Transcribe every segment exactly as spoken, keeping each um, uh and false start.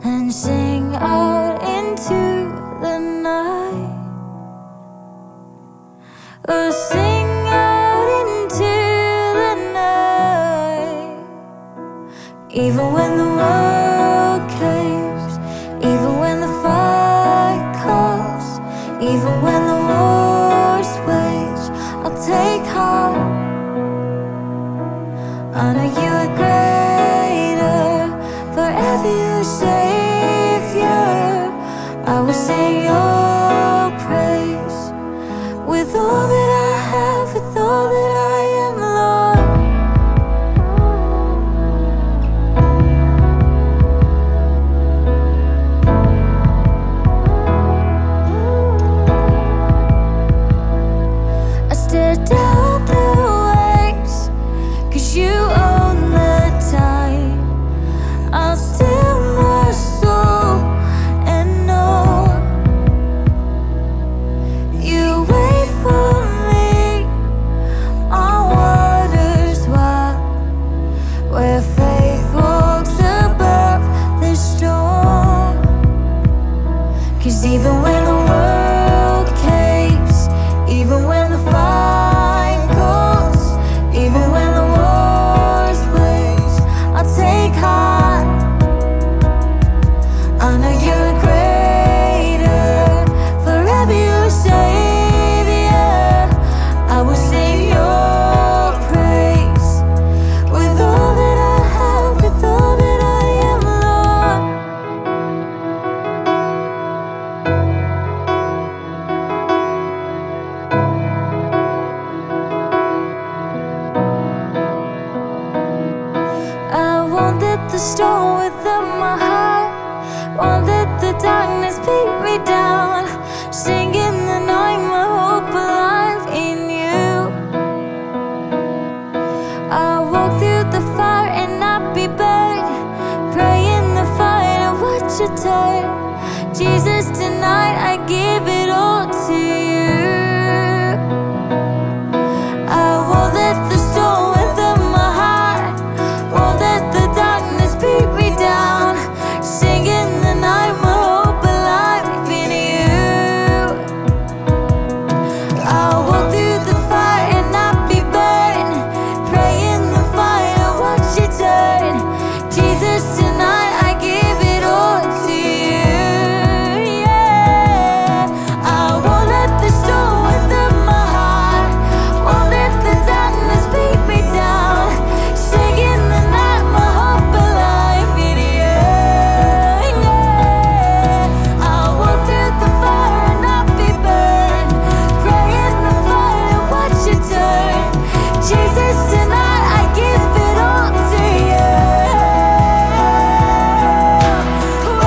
and sing out into the night. Oh, sing out into the night. Even when the world caves, even when the fight calls, even when the war's wage, I'll take heart. I know you are greater, forever your Savior. I will sing your praise with all that I have, with all that I am, Lord. I stare down the waves, 'cause you own the time. I'll still my soul and know you wait for me on waters wide, where faith walks above the storm. 'Cause even when the world caves, even when the fight calls, even when the war's wage, I'll take heart. I know you're greater, forever your Savior. I will sing your praise with all that I have, with all that I am, Lord. I won't let the storm within my heart, won't let the darkness beat me down. Singing the night, my hope alive in you. I'll walk through the fire and not be burned, pray in the fire and watch you turn. Jesus, tonight I give it all to you. I won't let the storm within my heart, won't let the darkness beat me down. Singing the night, my hope alive in you. I'll walk through the fire and not be burned, pray in the fire, watch you turn. Jesus, tonight I give it all to you. Yeah, I won't let the storm within my heart, won't let the darkness beat me down. Singing the night, my hope alive in you. Yeah, I'll walk through the fire and not be burned, pray in the fire, watch you turn. Jesus, tonight I give it all to you. Whoa,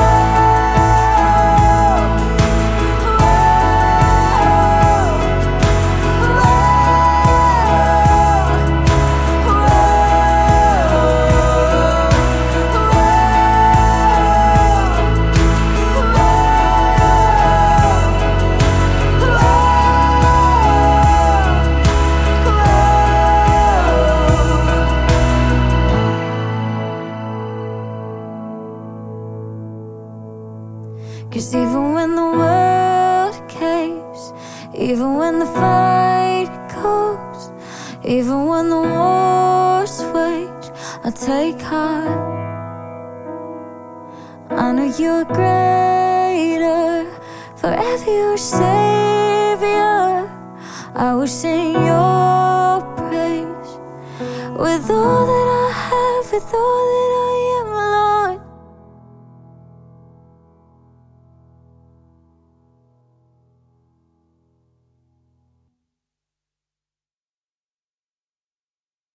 Cause even when the world caves, even when the fight goes, even when the war's wage, I'll take heart. I know you're greater, forever your Savior. I will sing your praise with all that I have, with all that I